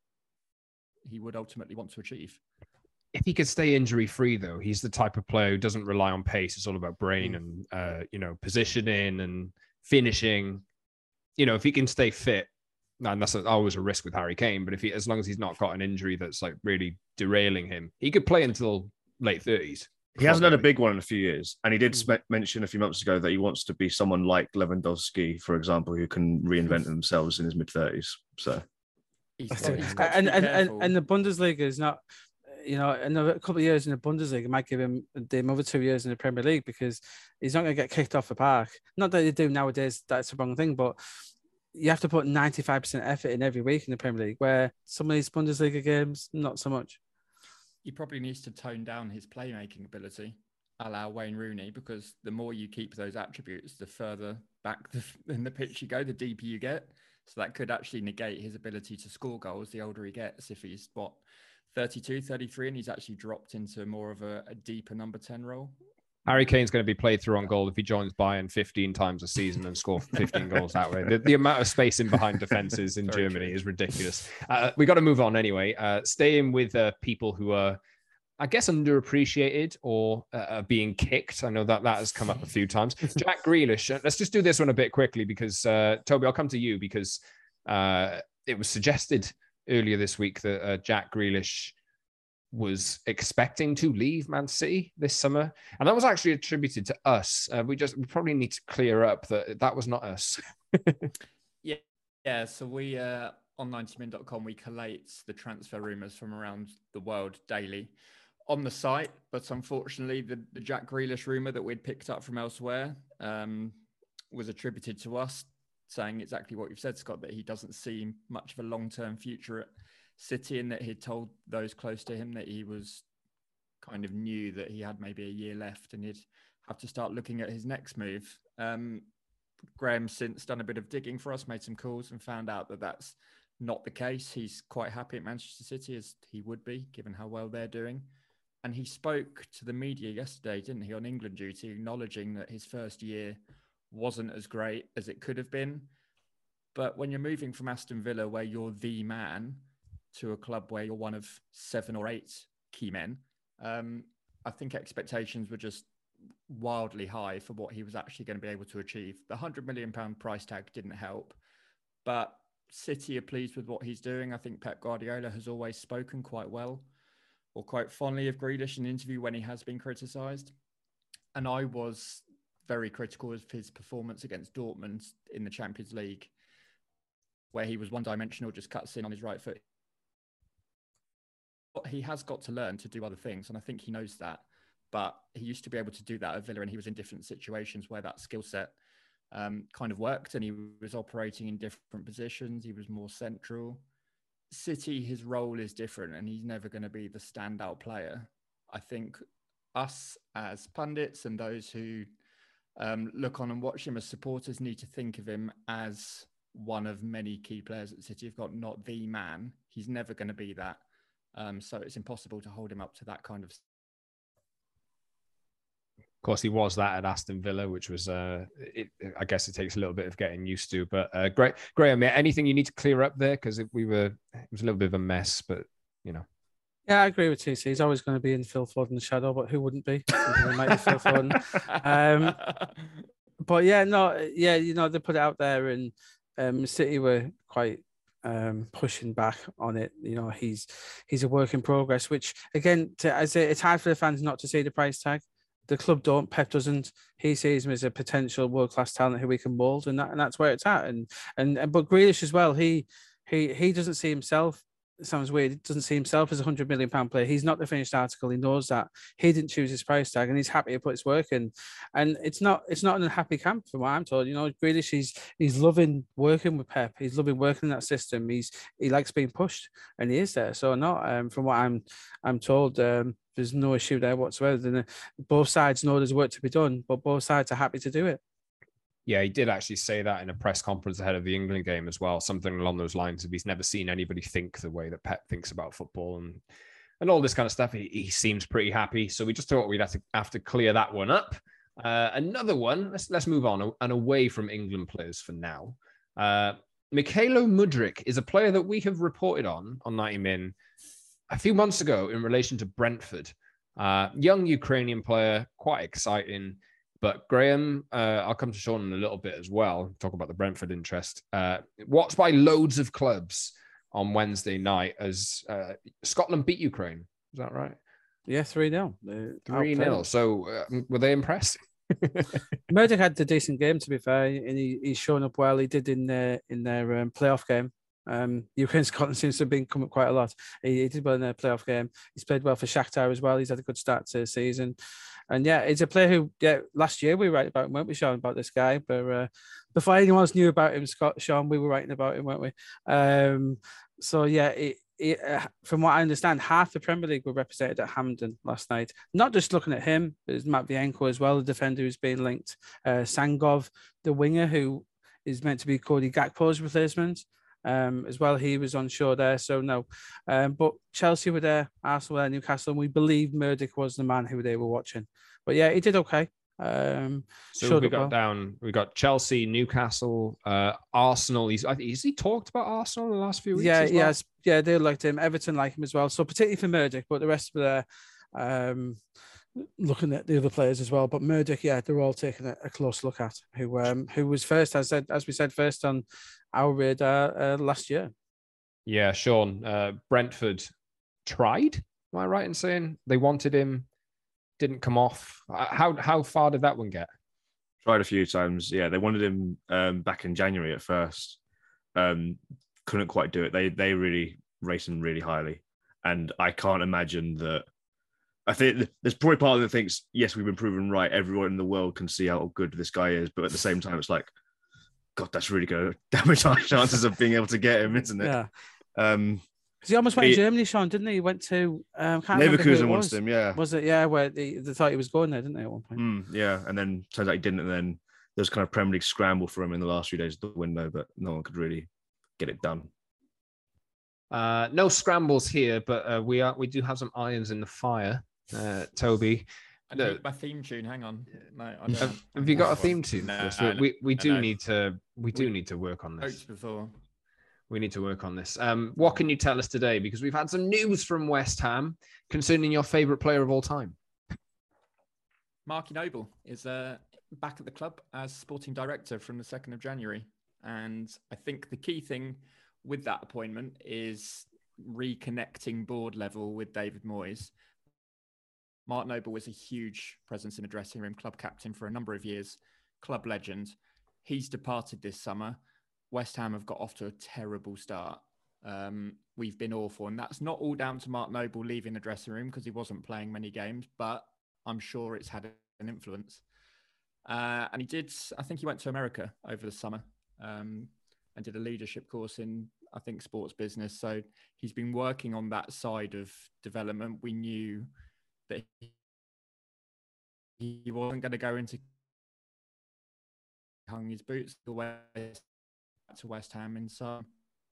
he would ultimately want to achieve. If he could stay injury free, though, he's the type of player who doesn't rely on pace. It's all about brain Mm. and uh, you know, positioning and finishing. You know, if he can stay fit, and that's always a risk with Harry Kane, but if he, as long as he's not got an injury that's like really derailing him, he could play until late thirties. He hasn't had a probably. big one in a few years. And he did Mm. sm- mention a few months ago that he wants to be someone like Lewandowski, for example, who can reinvent themselves in his mid-thirties. So, He's That's got, it. he's got to And, be and, and, careful. and the Bundesliga is not, you know, another couple of years in the Bundesliga might give him the another two years in the Premier League, because he's not going to get kicked off the park. Not that they do nowadays, that's the wrong thing, but you have to put ninety-five percent effort in every week in the Premier League, where some of these Bundesliga games, not so much. He probably needs to tone down his playmaking ability, a la Wayne Rooney, because the more you keep those attributes, the further back the, in the pitch you go, the deeper you get. So that could actually negate his ability to score goals the older he gets. If he's, what, thirty-two, thirty-three, and he's actually dropped into more of a, a deeper number ten role. Harry Kane's going to be played through on goal if he joins Bayern fifteen times a season and score fifteen goals that way. The, the amount of space in behind defenses in Very Germany true. is ridiculous. Uh, we got to move on anyway. Uh, staying with uh, people who are, I guess, underappreciated or uh, are being kicked. I know that that has come up a few times. Jack Grealish. Uh, let's just do this one a bit quickly because, uh, Toby, I'll come to you because uh, it was suggested earlier this week that uh, Jack Grealish was expecting to leave Man City this summer. And that was actually attributed to us. Uh, we just we probably need to clear up that that was not us. Yeah, yeah. So we uh, on ninety min dot com we collate the transfer rumours from around the world daily on the site. But unfortunately, the, the Jack Grealish rumour that we'd picked up from elsewhere um, was attributed to us, saying exactly what you've said, Scott, that he doesn't see much of a long-term future at City, and that he'd told those close to him that he was kind of knew that he had maybe a year left and he'd have to start looking at his next move. Um, Graham's since done a bit of digging for us, made some calls and found out that that's not the case. He's quite happy at Manchester City, as he would be, given how well they're doing. And he spoke to the media yesterday, didn't he, on England duty, acknowledging that his first year wasn't as great as it could have been. But when you're moving from Aston Villa, where you're the man, to a club where you're one of seven or eight key men, um, I think expectations were just wildly high for what he was actually going to be able to achieve. The one hundred million pound price tag didn't help, but City are pleased with what he's doing. I think Pep Guardiola has always spoken quite well or quite fondly of Grealish in an interview when he has been criticised. And I was very critical of his performance against Dortmund in the Champions League, where he was one-dimensional, just cuts in on his right foot. He has got to learn to do other things, and I think he knows that. But he used to be able to do that at Villa, and he was in different situations where that skill set um, kind of worked, and he was operating in different positions. He was more central. City, his role is different, and he's never going to be the standout player. I think us as pundits and those who um, look on and watch him as supporters need to think of him as one of many key players at City. You've got not the man. He's never going to be that. Um, so it's impossible to hold him up to that kind of. Of course, he was that at Aston Villa, which was, uh, it, I guess it takes a little bit of getting used to. But uh, great, Graham, anything you need to clear up there? Because we were, it was a little bit of a mess, but you know. Yeah, I agree with T C. He's always going to be in Phil Foden's shadow, but who wouldn't be? He might be Phil Foden. Um, but yeah, no, yeah, you know, they put it out there, and um, City were quite um, pushing back on it. You know, he's he's a work in progress, which again, to, I say, it's hard for the fans not to see the price tag. The club don't, Pep doesn't. He sees him as a potential world class talent who we can mold, and that and that's where it's at. And and, and but Grealish as well. He he he doesn't see himself. It sounds weird. He doesn't see himself as a hundred million pound player. He's not the finished article. He knows that. He didn't choose his price tag, and he's happy to put his work in. And it's not it's not an unhappy camp from what I'm told. You know, Grealish, he's he's loving working with Pep. He's loving working in that system. He's he likes being pushed, and he is there. So no, um, from what I'm I'm told, um, there's no issue there whatsoever. Then both sides know there's work to be done, but both sides are happy to do it. Yeah, he did actually say that in a press conference ahead of the England game as well. Something along those lines of he's never seen anybody think the way that Pep thinks about football and and all this kind of stuff. He, he seems pretty happy. So we just thought we'd have to have to clear that one up. Uh, another one. Let's let's move on and away from England players for now. Uh, Mykhailo Mudryk is a player that we have reported on on ninety min a few months ago in relation to Brentford. Uh, young Ukrainian player, quite exciting. But Graham, uh, I'll come to Sean in a little bit as well, talk about the Brentford interest. Uh, watched by loads of clubs on Wednesday night as uh, Scotland beat Ukraine. Is that right? Yeah, three nil. three nil. So uh, were they impressed? Murdoch had a decent game, to be fair, and he, he's shown up well. He did in their, in their um, playoff game. Um, Ukraine Scotland seems to have been coming quite a lot. He, he did well in their playoff game. He's played well for Shakhtar as well. He's had a good start to the season. And yeah, he's a player who, yeah, last year we were writing about him, weren't we, Sean, about this guy? But uh, before anyone else knew about him, Scott, Sean, we were writing about him, weren't we? Um, so yeah, it, it, uh, from what I understand, half the Premier League were represented at Hampden last night. Not just looking at him, there's Matvienko as well, the defender who's been linked. Uh, Sangov, the winger who is meant to be Cody Gakpo's replacement. Um, as well, he was on show there, so no. Um, but Chelsea were there, Arsenal were there, Newcastle, and we believe Murdoch was the man who they were watching. But yeah, he did okay. Um, so we got well. down, we got Chelsea, Newcastle, uh, Arsenal. He's, I think, has he talked about Arsenal in the last few weeks? Yeah, as well? yes, yeah, they liked him. Everton liked him as well. So particularly for Murdoch, but the rest were there. Um, looking at the other players as well, but Murdoch, yeah, they're all taking a, a close look at who um who was first, as said as we said first on our radar uh, last year. Yeah, Sean, uh, Brentford tried. Am I right in saying they wanted him, didn't come off? How how far did that one get? Tried a few times. Yeah, they wanted him um, back in January at first. Um, couldn't quite do it. They they really rate him really highly, and I can't imagine that. I think there's probably part of it that thinks, yes, we've been proven right. Everyone in the world can see how good this guy is. But at the same time, it's like, God, that's really going to damage our chances of being able to get him, isn't it? Yeah. Um, he almost went he, to Germany, Sean, didn't he? He went to... Um, Leverkusen wants him, yeah. Was it? Yeah, where they, they thought he was going there, didn't they, at one point? Mm, yeah, and then turns out he didn't. And then there was kind of Premier League scramble for him in the last few days of the window, but no one could really get it done. Uh, no scrambles here, but uh, we are we do have some irons in the fire. Uh, Toby, I need my theme tune. Hang on, no, I don't have, have you got a theme tune? No, we, we we do no. need to we do we, need to work on this. Before. We need to work on this. Um, what can you tell us today? Because we've had some news from West Ham concerning your favourite player of all time. Marky Noble is uh, back at the club as sporting director from the second of January, and I think the key thing with that appointment is reconnecting board level with David Moyes. Mark Noble was a huge presence in the dressing room, club captain for a number of years, club legend. He's departed this summer. West Ham have got off to a terrible start. Um, we've been awful, and that's not all down to Mark Noble leaving the dressing room because he wasn't playing many games, but I'm sure it's had an influence. Uh, and he did, I think he went to America over the summer um, and did a leadership course in, I think, sports business. So he's been working on that side of development. We knew that he wasn't going to go into hung his boots away to West Ham, and so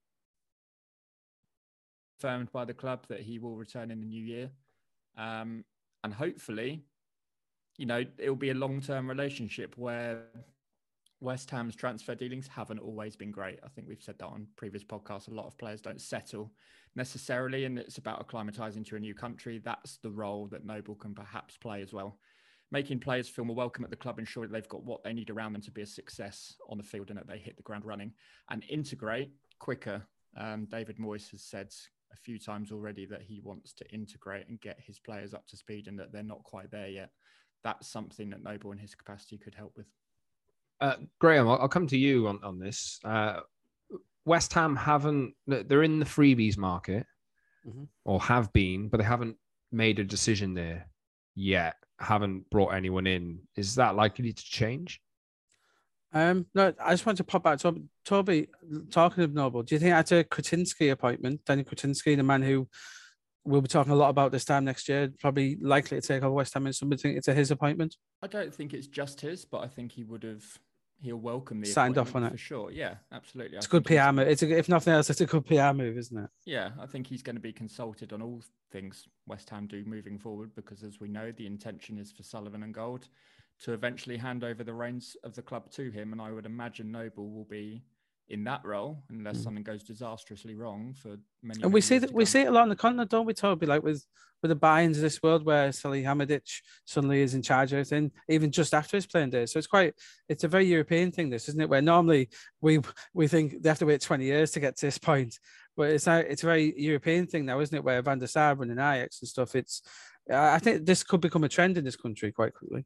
confirmed by the club that he will return in the new year, um, and hopefully, you know, it will be a long-term relationship where West Ham's transfer dealings haven't always been great. I think we've said that on previous podcasts. A lot of players don't settle necessarily, and it's about acclimatizing to a new country. That's the role that Noble can perhaps play as well. Making players feel more welcome at the club, ensuring they've got what they need around them to be a success on the field and that they hit the ground running and integrate quicker. Um, David Moyes has said a few times already that he wants to integrate and get his players up to speed and that they're not quite there yet. That's something that Noble in his capacity could help with. Uh, Graham, I'll, I'll come to you on, on this. Uh, West Ham haven't, they're in the freebies market mm-hmm. or have been, but they haven't made a decision there yet, haven't brought anyone in. Is that likely to change? Um, no, I just want to pop out. Toby, Toby, talking of Noble, do you think that's a Kretinsky appointment? Danny Kretinsky, the man who we'll be talking a lot about this time next year, probably likely to take over West Ham, and somebody think it's a his appointment? I don't think it's just his, but I think he would have, he'll welcome the signed off on it for sure. Yeah, absolutely. It's a good P R move. It's a, if nothing else, it's a good P R move, isn't it? Yeah, I think he's going to be consulted on all things West Ham do moving forward, because as we know, the intention is for Sullivan and Gold to eventually hand over the reins of the club to him. And I would imagine Noble will be in that role unless mm. something goes disastrously wrong for many. And we see that we see it a lot on the continent, don't we, Toby? Like with with the buy-ins of this world, where Salihamidzic suddenly is in charge of everything, even just after his playing days. So it's quite, it's a very European thing, this, isn't it? Where normally we we think they have to wait twenty years to get to this point, but it's a, it's a very European thing now, isn't it? Where Van der Sar and Ajax and stuff. It's, I think this could become a trend in this country quite quickly.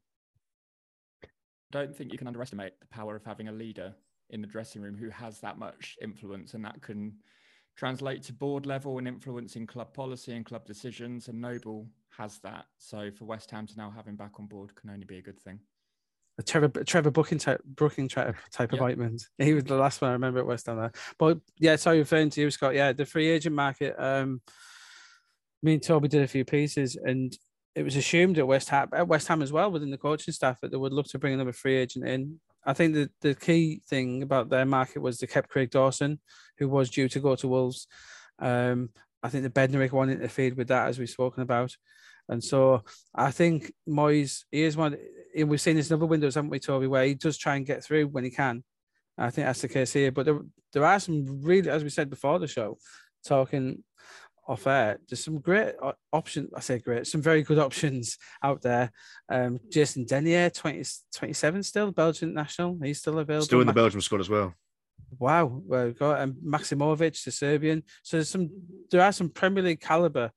I don't think you can underestimate the power of having a leader in the dressing room who has that much influence, and that can translate to board level and influencing club policy and club decisions. And Noble has that. So for West Ham to now have him back on board can only be a good thing. A Trevor, Trevor Booking type, Brooking type, type yep. appointment. He was the last one I remember at West Ham there. But yeah, sorry, referring to you, Scott. Yeah, the free agent market. Um, me and Toby did a few pieces, and it was assumed at West Ham, at West Ham as well, within the coaching staff, that they would look to bring another free agent in. I think the, the key thing about their market was they kept Craig Dawson, who was due to go to Wolves. Um, I think the Bednarik one interfered with that, as we've spoken about. And so I think Moyes, he is one, we've seen this in other windows, haven't we, Toby, where he does try and get through when he can. I think that's the case here. But there, there are some really, as we said before the show, talking off air, there's some great options. I say great, some very good options out there. Um, Jason Denier, twenty, twenty-seven still, Belgian national. He's still available. Still in the Belgium squad as well. Wow. Well, we've got um, Maximovic, the Serbian. So there's some, there are some Premier League caliber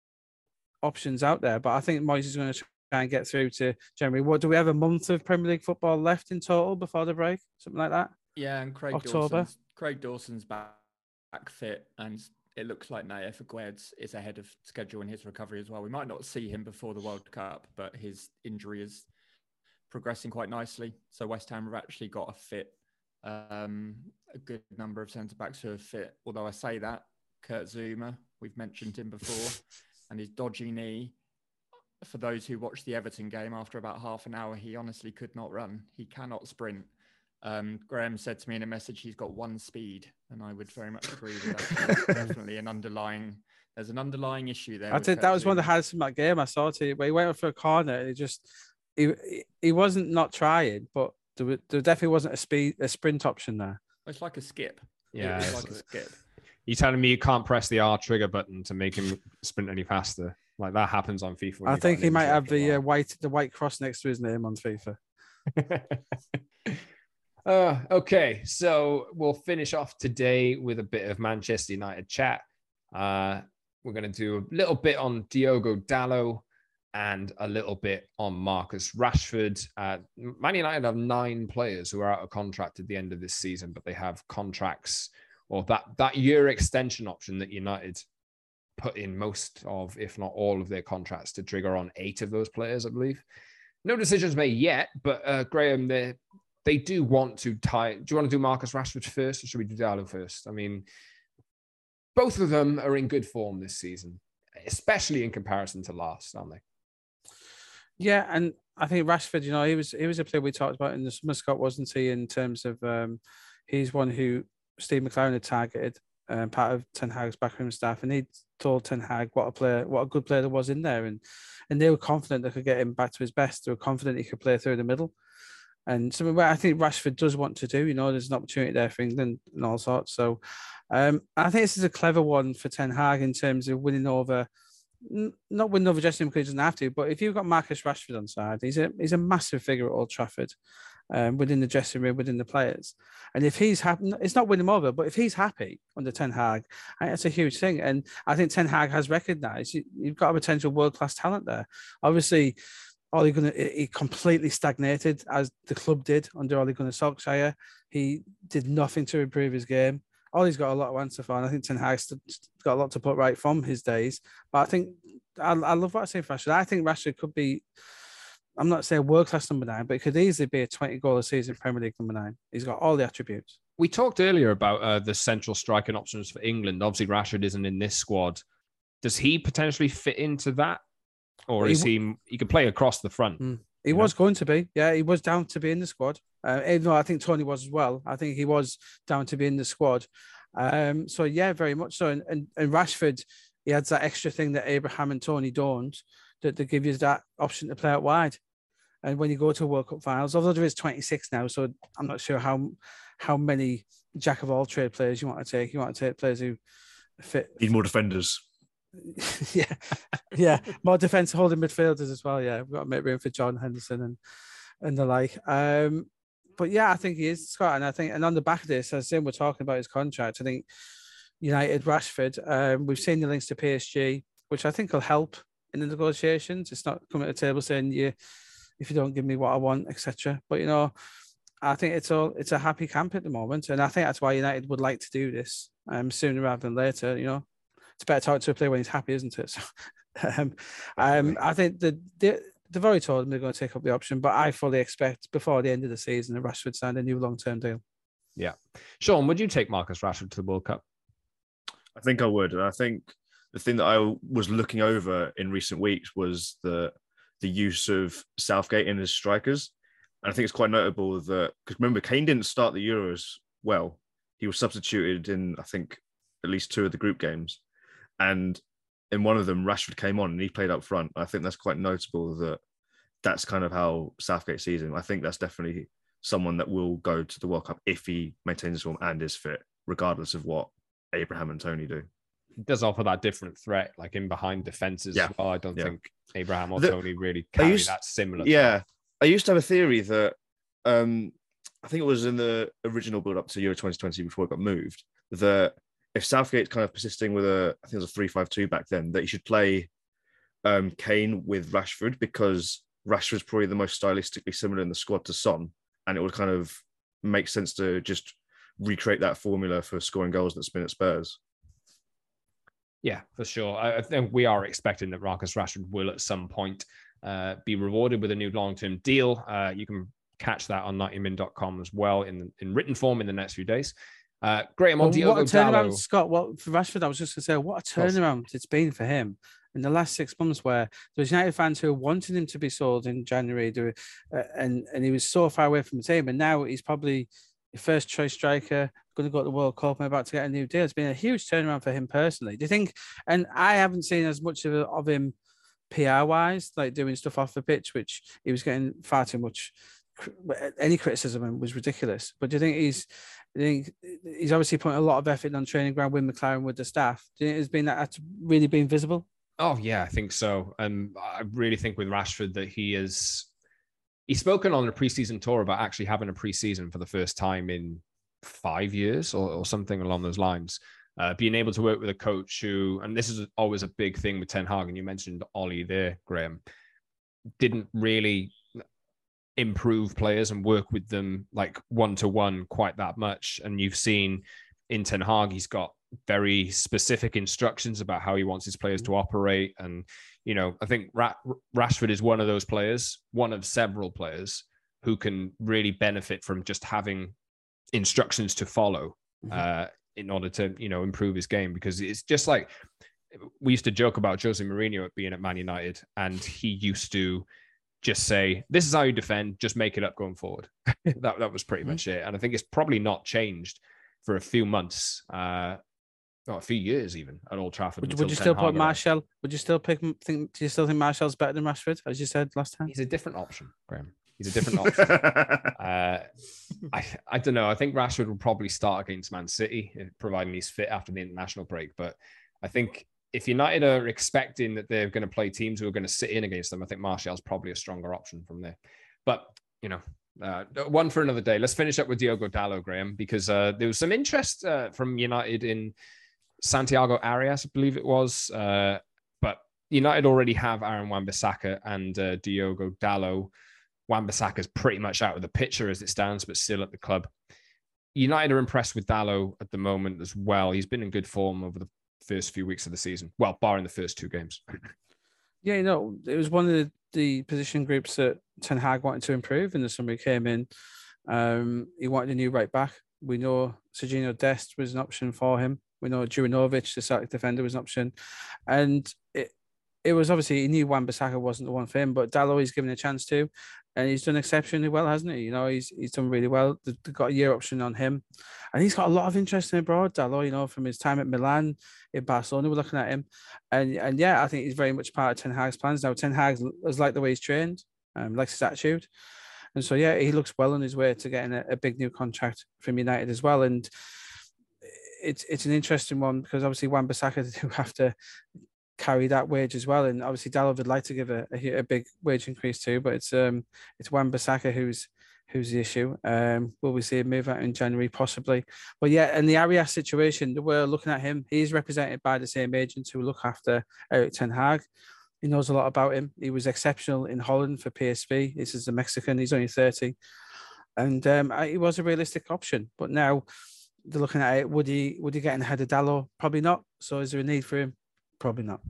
options out there, but I think Moyes is going to try and get through to January. What, do we have a month of Premier League football left in total before the break? Something like that? Yeah, and Craig October. Dawson's, Craig Dawson's back, back fit, and it looks like Naif Aguerd is ahead of schedule in his recovery as well. We might not see him before the World Cup, but his injury is progressing quite nicely. So West Ham have actually got a fit, um, a good number of centre-backs who are fit. Although I say that, Kurt Zuma, we've mentioned him before, and his dodgy knee. For those who watched the Everton game, after about half an hour, he honestly could not run. He cannot sprint. Um, Graham said to me in a message, he's got one speed, and I would very much agree with that. Definitely an underlying, there's an underlying issue there. I think that was one of the highlights from that game I saw too, where he went for a corner and he just, he he wasn't not trying, but there, there definitely wasn't a speed, a sprint option there. It's like a skip. Yeah, it's like a skip. You're telling me you can't press the R trigger button to make him sprint any faster? Like that happens on FIFA. I think he might have the uh, white, the white cross next to his name on FIFA. Uh, okay, so we'll finish off today with a bit of Manchester United chat. Uh, we're going to do a little bit on Diogo Dalot and a little bit on Marcus Rashford. Uh, Man United have nine players who are out of contract at the end of this season, but they have contracts or that, that year extension option that United put in most of, if not all of their contracts to trigger on eight of those players, I believe. No decisions made yet, but uh, Graham, they're They do want to tie. Do you want to do Marcus Rashford first, or should we do Dalot first? I mean, both of them are in good form this season, especially in comparison to last, aren't they? Yeah, and I think Rashford, you know, he was he was a player we talked about in the summer, Scott, wasn't he? In terms of um, he's one who Steve McLaren had targeted, um, part of Ten Hag's backroom staff, and he told Ten Hag what a player, what a good player there was in there, and and they were confident they could get him back to his best. They were confident he could play through the middle. and something where I think Rashford does want to do. You know, there's an opportunity there for England and all sorts. So um, I think this is a clever one for Ten Hag in terms of winning over, not winning over dressing room because he doesn't have to, but if you've got Marcus Rashford on side, he's a he's a massive figure at Old Trafford. Um, within the dressing room, within the players. And if he's happy, it's not winning him over, but if he's happy under Ten Hag, I think that's a huge thing. And I think Ten Hag has recognised you, you've got a potential world-class talent there. Obviously, Ole Gunnar, he completely stagnated as the club did under Ole Gunnar Solskjaer. He did nothing to improve his game. Ole's got a lot to answer for, and I think Ten Hag's got a lot to put right from his days. But I think, I, I love what I say for Rashford. I think Rashford could be, I'm not saying world-class number nine, but it could easily be a twenty-goal a season Premier League number nine. He's got all the attributes. We talked earlier about uh, the central striking options for England. Obviously, Rashford isn't in this squad. Does he potentially fit into that? Or is he, he, he could play across the front? Mm. He was know? going to be. Yeah, he was down to be in the squad. Uh, even though I think Tony was as well. I think he was down to be in the squad. Um, so, yeah, very much so. And, and, and Rashford, he adds that extra thing that Abraham and Tony don't, that they give you that option to play out wide. And when you go to World Cup finals, although there is twenty-six now, so I'm not sure how how many jack of all trade players you want to take. You want to take players who fit. Need more defenders. yeah, yeah, more defence holding midfielders as well. Yeah, we've got to make room for John Henderson and and the like. Um, but yeah, I think he is Scott, and I think, and on the back of this, as Sim we're talking about his contract, I think United, Rashford. Um, we've seen the links to P S G, which I think will help in the negotiations. It's not coming to the table saying you. If you don't give me what I want, et cetera. But, you know, I think it's all it's a happy camp at the moment. And I think that's why United would like to do this um, sooner rather than later. You know, it's better to talk to a player when he's happy, isn't it? So, um, um, I think the, the, they've already told him they're going to take up the option, but I fully expect before the end of the season that Rashford signed a new long-term deal. Yeah. Sean, would you take Marcus Rashford to the World Cup? I think I would. And I think the thing that I was looking over in recent weeks was the the use of Southgate in his strikers. And I think it's quite notable that, because remember, Kane didn't start the Euros well. He was substituted in, I think, at least two of the group games. And in one of them, Rashford came on and he played up front. I think that's quite notable that that's kind of how Southgate sees him. I think that's definitely someone that will go to the World Cup if he maintains his form and is fit, regardless of what Abraham and Tony do. He does offer that different threat, like in behind defenses yeah. as well. I don't yeah. think Abraham or the, Tony really carry used, that similar. Yeah. Threat. I used to have a theory that um, I think it was in the original build up to Euro twenty twenty before it got moved, that if Southgate's kind of persisting with a, I think it was a three five two back then, that he should play um, Kane with Rashford, because Rashford's probably the most stylistically similar in the squad to Son. And it would kind of make sense to just recreate that formula for scoring goals that's been at Spurs. Yeah, for sure. I, I think we are expecting that Marcus Rashford will at some point uh, be rewarded with a new long-term deal. Uh, you can catch that on ninety min dot com as well in in written form in the next few days. Uh, Graham, on well, Diogo what a turnaround, Dalot. Scott. What for Rashford? I was just going to say, what a turnaround it's been for him in the last six months. Where there's United fans who wanted him to be sold in January, to, uh, and and he was so far away from the team, and now he's probably the first choice striker, going to go to the World Cup and about to get a new deal. It's been a huge turnaround for him personally. Do you think? And I haven't seen as much of, of him P R wise, like doing stuff off the pitch, which he was getting far too much. Any criticism was ridiculous. But do you think he's? Do you think he's obviously putting a lot of effort on training ground with McLaren with the staff? Do you think it's been that that's really been visible? Oh yeah, I think so. And I really think with Rashford that he is. He's spoken on a preseason tour about actually having a preseason for the first time in five years or, or something along those lines. Uh, being able to work with a coach who, and this is always a big thing with Ten Hag, and you mentioned Ollie there, Graham, didn't really improve players and work with them like one-to-one quite that much. And you've seen in Ten Hag, he's got very specific instructions about how he wants his players to operate. And, you know, I think Ra- Rashford is one of those players, one of several players who can really benefit from just having instructions to follow mm-hmm. uh, in order to, you know, improve his game. Because it's just like, we used to joke about Jose Mourinho being at Man United, and he used to just say, this is how you defend, just make it up going forward. that, that was pretty mm-hmm. much it. And I think it's probably not changed for a few months, uh, oh, a few years even at Old Trafford. Would, would you still put Martial? Would you still pick? Think? Do you still think Martial's better than Rashford, as you said last time? He's a different option, Graham. He's a different option. uh, I, I don't know. I think Rashford will probably start against Man City, providing he's fit after the international break. But I think if United are expecting that they're going to play teams who are going to sit in against them, I think Martial's probably a stronger option from there. But, you know, uh, one for another day. Let's finish up with Diogo Dalot, Graham, because uh, there was some interest uh, from United in Santiago Arias, I believe it was. Uh, but United already have Aaron Wan-Bissaka and uh, Diogo Dalot. Wan-Bissaka's pretty much out of the picture as it stands, but still at the club. United are impressed with Dalot at the moment as well. He's been in good form over the first few weeks of the season. Well, barring the first two games. Yeah, you know, it was one of the, the position groups that Ten Hag wanted to improve in the summer. He came in. Um, he wanted a new right back. We know Sergiño Dest was an option for him. We know Juranovic, the Celtic defender, was an option. And it, it was obviously, he knew Wan-Bissaka wasn't the one for him, but Dalot he's given a chance to. And he's done exceptionally well, hasn't he? You know, he's he's done really well. They've got a year option on him. And he's got a lot of interest in abroad, Dalot, you know, from his time at Milan, in Barcelona, we're looking at him. And and yeah, I think he's very much part of Ten Hag's plans. Now, Ten Hag has liked the way he's trained, um, likes his attitude. And so, yeah, he looks well on his way to getting a, a big new contract from United as well. And it's it's an interesting one because obviously Wan-Bissaka do have to carry that wage as well, and obviously Dalot would like to give a, a, a big wage increase too, but it's um it's Wan-Bissaka who's who's the issue. Um, will we see him move out in January possibly? But yeah, and the Arias situation, we're looking at him. He's represented by the same agents who look after Erik Ten Hag. He knows a lot about him. He was exceptional in Holland for P S V. This is a Mexican. He's only thirty, and um, he was a realistic option. But now they're looking at it. Would he would he get in ahead of Dalot? Probably not. So is there a need for him? Probably not.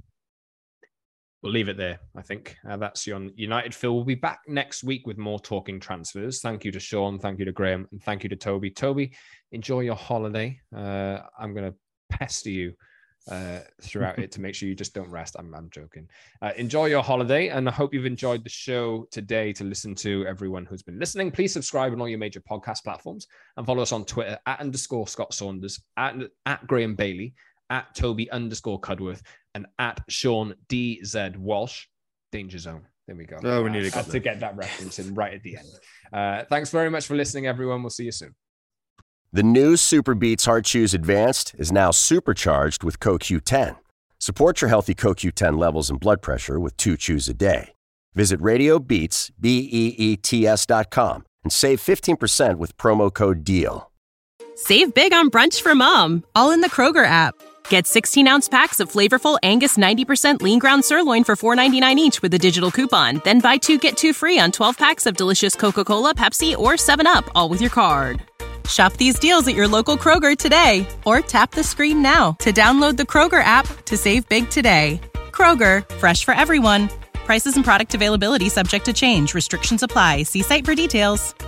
We'll leave it there, I think. Uh, that's your United Phil. We'll be back next week with more talking transfers. Thank you to Sean. Thank you to Graham. And thank you to Toby. Toby, enjoy your holiday. Uh, I'm going to pester you uh, throughout it to make sure you just don't rest. I'm, I'm joking. Uh, enjoy your holiday. And I hope you've enjoyed the show today. To listen to everyone who's been listening, please subscribe on all your major podcast platforms and follow us on Twitter at underscore Scott Saunders, at, at Graham Bailey, at Toby underscore Cudworth, and at Sean D Z Walsh. Danger Zone. There we go. Oh, we need uh, to get that reference in right at the end. Uh, thanks very much for listening, everyone. We'll see you soon. The new Super Beats Heart Chews Advanced is now supercharged with C O Q ten. Support your healthy C O Q ten levels and blood pressure with two chews a day. Visit Radio Beats, B E E T S dot com and save fifteen percent with promo code DEAL. Save big on brunch for mom, all in the Kroger app. Get sixteen-ounce packs of flavorful Angus ninety percent lean ground sirloin for four ninety-nine each with a digital coupon. Then buy two, get two free on twelve packs of delicious Coca-Cola, Pepsi, or seven up, all with your card. Shop these deals at your local Kroger today, or tap the screen now to download the Kroger app to save big today. Kroger, fresh for everyone. Prices and product availability subject to change. Restrictions apply. See site for details.